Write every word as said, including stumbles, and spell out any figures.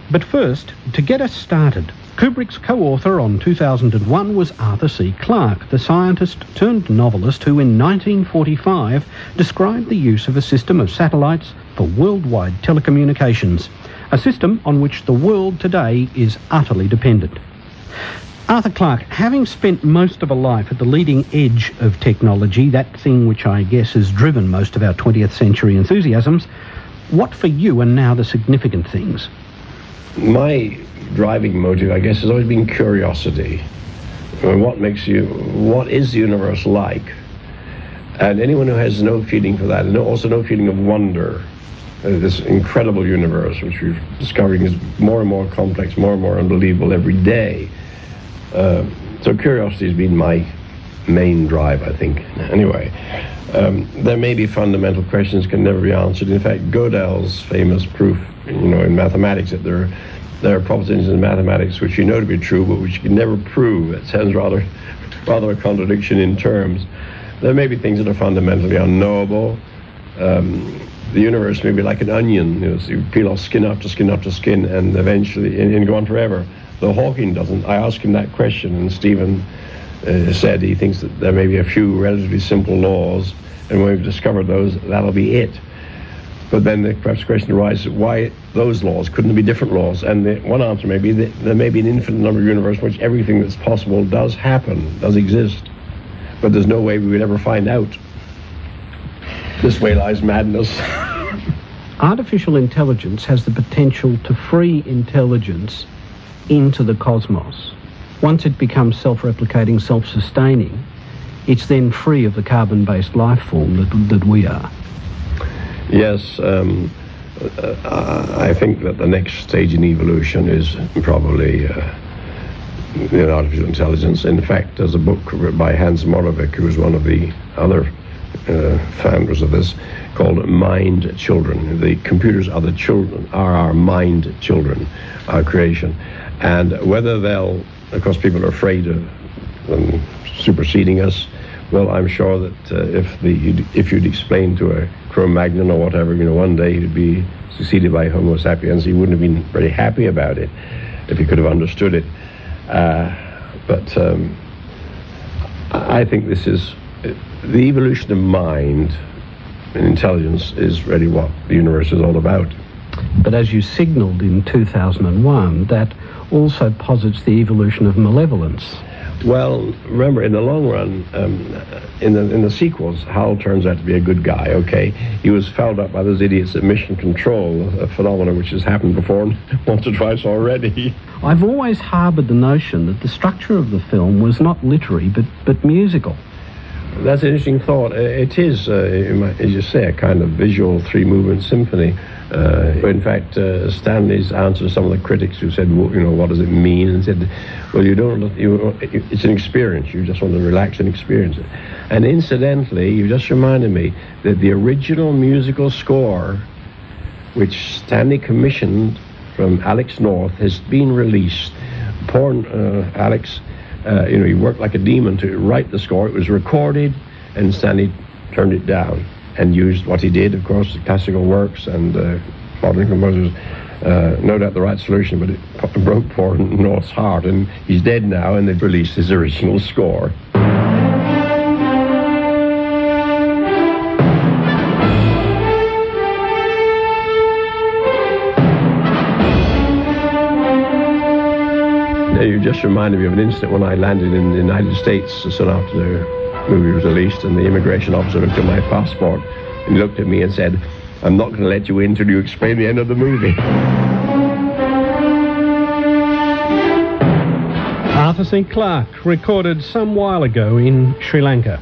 But first, to get us started, Kubrick's co-author on two thousand one was Arthur C. Clarke, the scientist turned novelist who in nineteen forty-five described the use of a system of satellites for worldwide telecommunications, a system on which the world today is utterly dependent. Arthur Clarke, having spent most of a life at the leading edge of technology, that thing which I guess has driven most of our twentieth century enthusiasms, what for you are now the significant things? My driving motive, I guess, has always been curiosity. I mean, what makes you, what is the universe like? And anyone who has no feeling for that, and also no feeling of wonder, uh, this incredible universe, which we're discovering is more and more complex, more and more unbelievable every day. Uh, so curiosity has been my main drive, I think. Anyway, um, there may be fundamental questions can never be answered. In fact, Gödel's famous proof, you know, in mathematics, that there are, there are propositions in mathematics which you know to be true, but which you can never prove. It sounds rather, rather a contradiction in terms. There may be things that are fundamentally unknowable. Um, the universe may be like an onion, you know, so you peel off skin after skin after skin, and eventually, and, and go on forever. Though Hawking doesn't. I asked him that question, and Stephen uh, said he thinks that there may be a few relatively simple laws, and when we've discovered those, that'll be it. But then the perhaps question arises, why those laws? Couldn't there be different laws? And the one answer may be that there may be an infinite number of universes in which everything that's possible does happen, does exist. But there's no way we would ever find out. This way lies madness. Artificial intelligence has the potential to free intelligence into the cosmos. Once it becomes self-replicating, self-sustaining, it's then free of the carbon-based life form that, that we are. Yes, um, uh, I think that the next stage in evolution is probably uh, you know, artificial intelligence. In fact, there's a book by Hans Moravec, who was one of the other uh, founders of this, called Mind Children. The computers are the children, are our mind children, our creation. And whether they'll, of course, people are afraid of them superseding us. Well, I'm sure that uh, if the if you'd explain to a Cro-Magnon or whatever, you know, one day he'd be succeeded by Homo sapiens, he wouldn't have been very happy about it if he could have understood it. Uh, but um, I think this is the evolution of mind and intelligence is really what the universe is all about. But as you signalled in two thousand one, that also posits the evolution of malevolence. Well, remember, in the long run, um, in the in the sequels, Hal turns out to be a good guy, okay? He was fouled up by those idiots at Mission Control, a phenomenon which has happened before once or twice already. I've always harboured the notion that the structure of the film was not literary, but, but musical. That's an interesting thought. It is, uh, as you say, a kind of visual three-movement symphony. Uh, in fact, uh, Stanley's answer to some of the critics who said, well, you know, what does it mean? And said, well, you don't, you, it's an experience. You just want to relax and experience it. And incidentally, you just reminded me that the original musical score, which Stanley commissioned from Alex North, has been released. Poor uh, Alex, uh, you know, he worked like a demon to write the score. It was recorded, and Stanley turned it down and used what he did, of course, the classical works and uh, modern composers. Uh, no doubt the right solution, but it broke poor North's heart, and he's dead now, and they've released his original score. Now, you just reminded me of an incident when I landed in the United States soon after the movie was released, and the immigration officer looked at my passport and he looked at me and said, I'm not going to let you in till you explain the end of the movie. Arthur C. Clarke, recorded some while ago in Sri Lanka.